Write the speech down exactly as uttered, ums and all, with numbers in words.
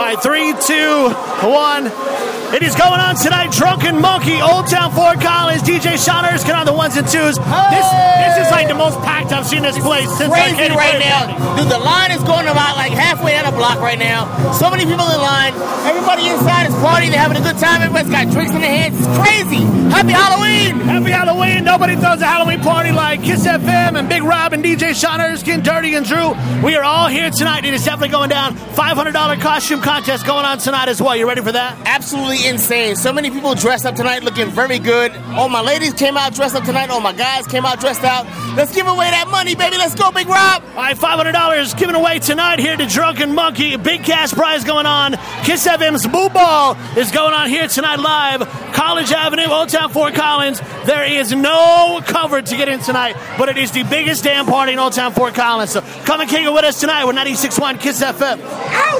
right, three, two, one. It is going on tonight. Drunken Monkey, Old Town Fort Collins, D J Sean Erskine on the ones and twos. Hey! This this is like the most packed I've seen this place since Crazy like right now. Dude, the line is going about like halfway down the block right now. So many people in line. Everybody inside is partying. They're having a good time. Everybody's got drinks in their hands. It's crazy. Happy Halloween. Happy Halloween. Nobody throws a Halloween party like Kiss F M and Big Rob and D J Sean Erskine, Dirty and Drew. We are all here tonight. It is definitely going down. five hundred dollars costume contest going on tonight as well. You ready for that? Absolutely insane. So many people dressed up tonight looking very good. All my ladies came out dressed up tonight. All my guys came out dressed out. Let's give away that money, baby. Let's go, Big Rob. All right, five hundred dollars given away tonight here to Drunken Monkey. Big cash prize going on. Kiss F M's Boo Ball is going on here tonight live. College Avenue, Old Town Fort Collins. There is no cover to get in tonight, but it is the biggest damn party in Old Town Fort Collins. So come and kick it with us tonight with ninety-six point one Kiss F M. Ow!